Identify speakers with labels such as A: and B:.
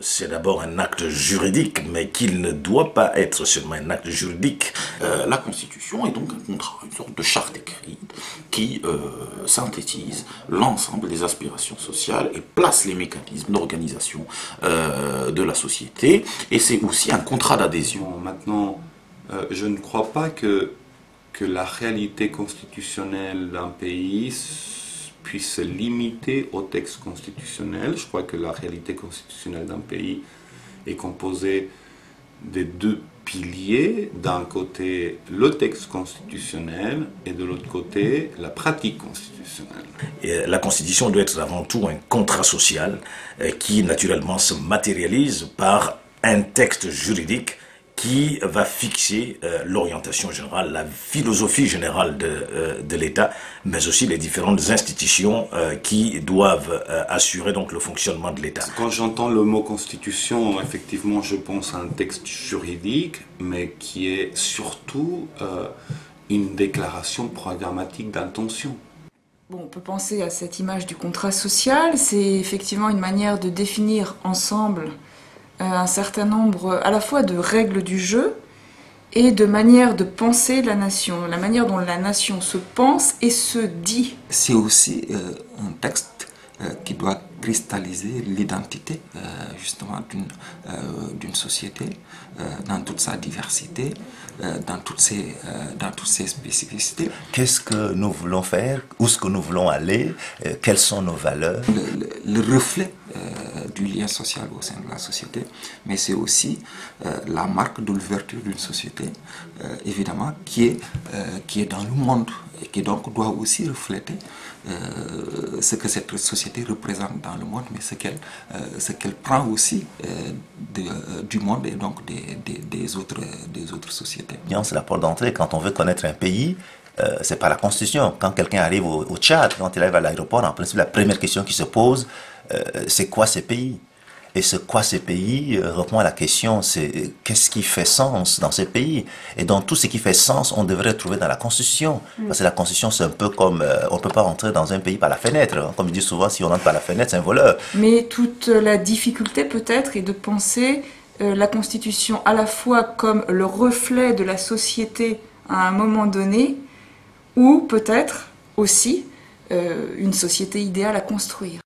A: c'est d'abord un acte juridique, mais qu'il ne doit pas être seulement un acte juridique.
B: La Constitution est donc un contrat, une sorte de charte écrite qui synthétise l'ensemble des aspirations sociales et place les mécanismes d'organisation de la société. Et c'est aussi un contrat d'adhésion.
C: Maintenant, je ne crois pas que la réalité constitutionnelle d'un pays puisse se limiter au texte constitutionnel. Je crois que la réalité constitutionnelle d'un pays est composée des deux piliers. D'un côté, le texte constitutionnel et de l'autre côté, la pratique constitutionnelle.
A: Et la Constitution doit être avant tout un contrat social qui naturellement se matérialise par un texte juridique qui va fixer l'orientation générale, la philosophie générale de l'État, mais aussi les différentes institutions qui doivent assurer donc le fonctionnement de l'État.
C: Quand j'entends le mot constitution, effectivement, je pense à un texte juridique, mais qui est surtout une déclaration programmatique d'intention.
D: Bon, on peut penser à cette image du contrat social, c'est effectivement une manière de définir ensemble un certain nombre à la fois de règles du jeu et de manières de penser la nation, la manière dont la nation se pense et se dit.
E: C'est aussi un texte qui doit cristalliser l'identité justement d'une société dans toute sa diversité, dans toutes ses spécificités.
F: Qu'est-ce que nous voulons faire? Où est-ce que nous voulons aller? Quelles sont nos valeurs?
E: Le reflet du lien social au sein de la société, mais c'est aussi la marque de l'ouverture d'une société, évidemment, qui est dans le monde et qui donc doit aussi refléter ce que cette société représente dans le monde, mais ce qu'elle prend aussi du monde et donc des autres sociétés.
F: C'est la porte d'entrée. Quand on veut connaître un pays, c'est pas la Constitution. Quand quelqu'un arrive au Tchad, quand il arrive à l'aéroport, en principe, la première question qui se pose, c'est quoi ces pays? Et ce quoi ces pays répond à la question, c'est qu'est-ce qui fait sens dans ces pays? Et dans tout ce qui fait sens, on devrait trouver dans la Constitution. Parce que la Constitution, c'est un peu comme, on ne peut pas rentrer dans un pays par la fenêtre. Comme je dis souvent, si on entre par la fenêtre, c'est un voleur.
D: Mais toute la difficulté peut-être est de penser la Constitution à la fois comme le reflet de la société à un moment donné, ou peut-être aussi une société idéale à construire.